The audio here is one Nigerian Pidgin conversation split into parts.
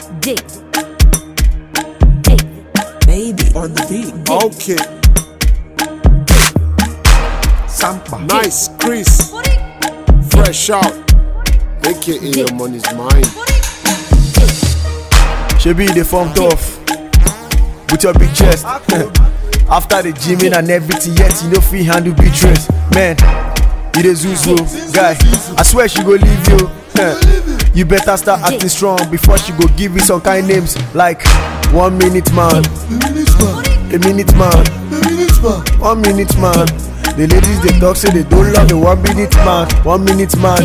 Dick. Baby on the beat. Okay. Sampa. Nice, Chris. Fresh out. AKA your money's mine. Shebi the form tough with your big chest. After the gymming and everything, yet you no fit handle beatrice. Man, you the Zuzu guy. I swear she go leave you. You better start acting strong before she go give you some kind names like 1 minute man, a minute man, 1 minute man. The ladies they talk say they don't love the 1 minute man, 1 minute man,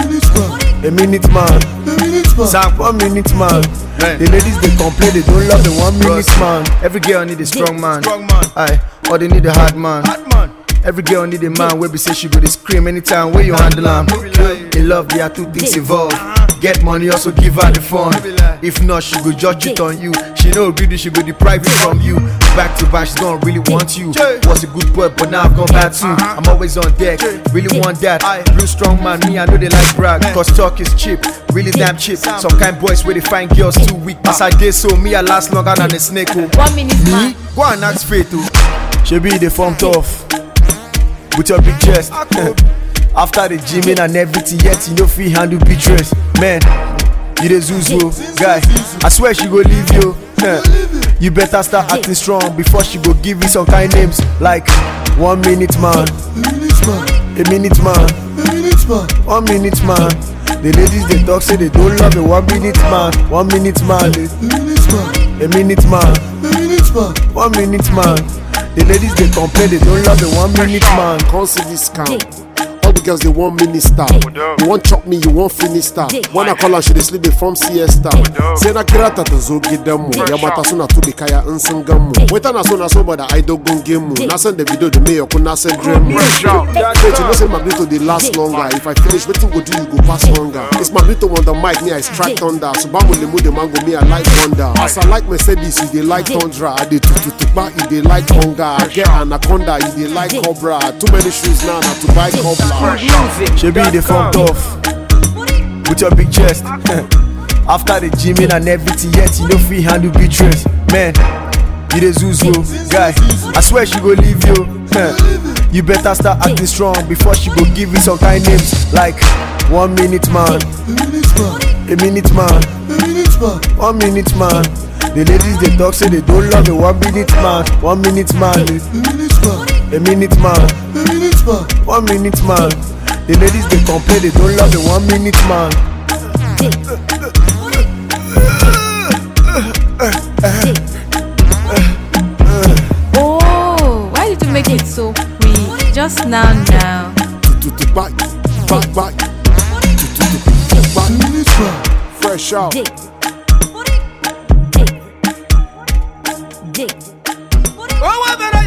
a minute man, 1 minute man. The ladies they complain they don't love the 1 minute man. Every girl need a strong man. Aye, or they need a hard man. Every girl need a man where be say she go to scream anytime where you handle am. In love there are two things involved. Get money also give her the fun. If not she go judge it on you. She no greedy she go deprive it from you. Back to back she don't really want you. Was a good boy but now I've gone bad too. I'm always on deck, really want that. Blue strong man me I know they like brag. Cause talk is cheap, really damn cheap. Some kind boys where they find girls too weak. As I did so me I last longer than a snake. 1 minute man. Go and ask Faith too. Shebi the form tough with your big chest. After the gymming and everything, yet you no fit handle beatrice. Man, you the Zuzu guy. I swear she go leave you. You better start acting strong before she go give you some kind names like 1 minute man, a minute man, 1 minute man. The ladies they talk say they don't love the 1 minute man, 1 minute man, a minute man, 1 minute man. The ladies they complain they don't love the 1 minute man. Constantly scam. All the girls they want minister. You want chop me, you want finish star. When I call her, she they sleep they from siesta. Say na kirata to zo gidamu. Yamata suna to be kaya unsangamu. Weta na so but I don't go game. Na send the video to me or kuna send dream. Wait, you know say my video they last longer. If I finish, wetin go do you go pass longer. It's my video on the mic, me I strike thunder. So bamu le the mango me I like wonder. As I like Mercedes, you they like Tundra. I dey tututupa, you they like hunger. I get anaconda, you they like cobra. Too many shoes now, to buy cobra. Shebi the form tough with your big chest. After the gymming and everything, yet you no fit handle beatrice. Man, you the Zuzu guy. I swear she go leave you. You better start acting strong before she go give you some kind names like 1 minute man, a minute man, 1 minute man. The ladies they talk say they don't love the 1 minute man, 1 minute man, a minute man, 1 minute man. The ladies they complain they don't love the 1 minute man. Oh, why did you make it so weak? Just now. Fresh out. Dick.